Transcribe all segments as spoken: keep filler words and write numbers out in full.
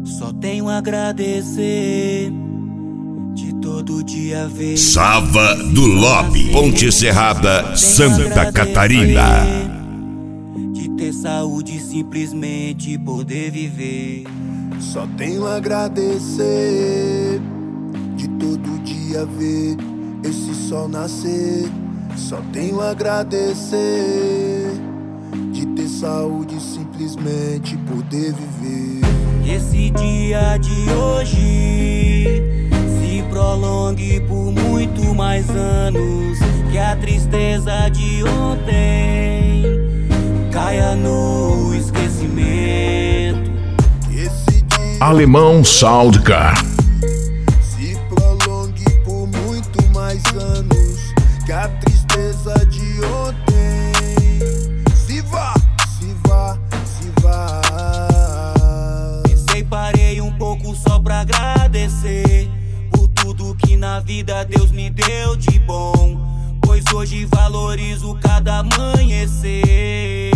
Só tenho a agradecer de todo dia ver Sava do Lobby, Ponte Serrada, Santa Catarina. De ter saúde, simplesmente poder viver. Só tenho a agradecer de todo dia ver esse sol nascer. Só tenho a agradecer de ter saúde, simplesmente poder viver. Esse dia de hoje se prolongue por muito mais anos, que a tristeza de ontem caia no esquecimento. Esse dia Alemão Soundcar. se prolongue por muito mais anos, que a tristeza de ontem se vá, se vá, se vá. Pensei, parei um pouco só pra agradecer por tudo que na vida Deus me deu de bom, pois hoje valorizo cada amanhecer.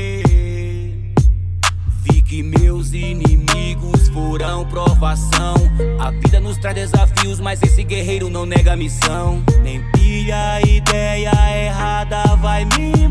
Vi que meus inimigos foram provação. A vida nos traz desafios, mas esse guerreiro não nega a missão. Nem pia a ideia errada vai me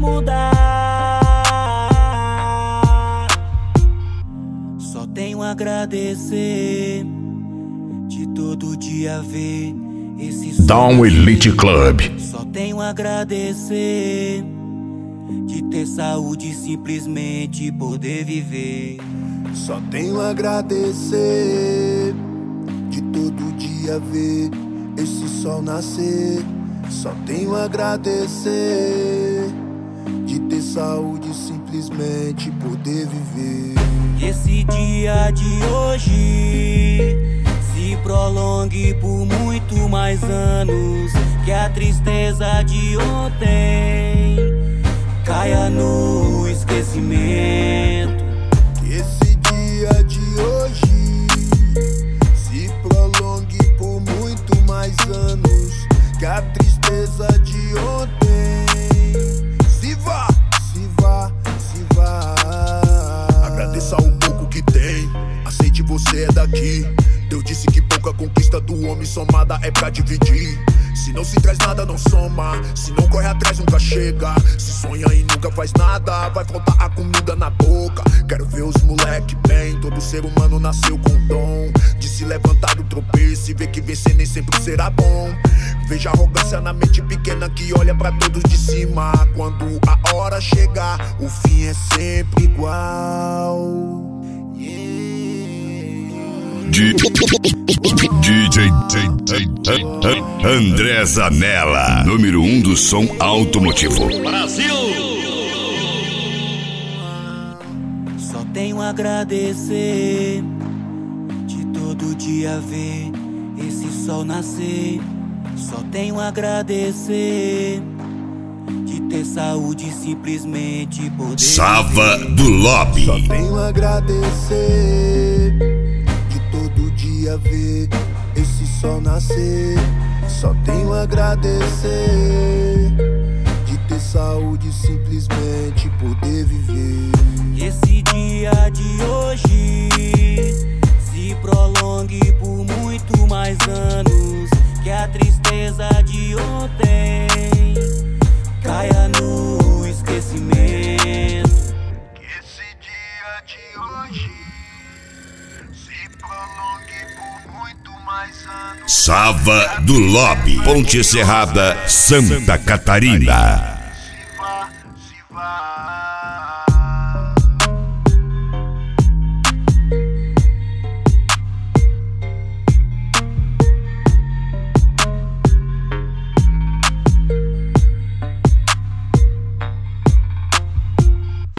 mudar. Só tenho a agradecer de todo dia ver esse sol Down Elite Club. Só tenho a agradecer de ter saúde, simplesmente poder viver. Só tenho a agradecer de todo dia ver esse sol nascer. Só tenho a agradecer de ter saúde, simplesmente poder viver. Esse dia de hoje se prolongue por muito mais anos, que a tristeza de ontem caia no esquecimento. Esse dia de hoje se prolongue por muito mais anos, que a tristeza de ontem se vá, se vá, se vá. Agradeça o pouco que tem, aceite você é daqui. Deus disse que pouca conquista do homem somada é pra dividir. Se não se traz nada, não soma. Se não corre atrás, nunca chega. Se sonha e nunca faz nada, vai faltar a comida na boca. Quero ver os moleque bem. Todo ser humano nasceu com dom de se levantar do tropeço e ver que vencer nem sempre será bom. Veja a arrogância na mente pequena que olha pra todos de cima. Quando a hora chegar, o fim é sempre igual. D J André Zanella, número um do som automotivo. Brasil! Só tenho a agradecer de todo dia ver esse sol nascer. Só tenho a agradecer de ter saúde, simplesmente poder Sava viver. do Lobby. Só tenho a agradecer de todo dia ver esse sol nascer. Só tenho a agradecer de ter saúde, simplesmente poder viver. Esse dia de hoje se prolongue por muito mais anos, que a tristeza de ontem caia no esquecimento. Esse dia de hoje se prolongue por muito mais anos. Sava do Lobby, Ponte Serrada, Santa Catarina.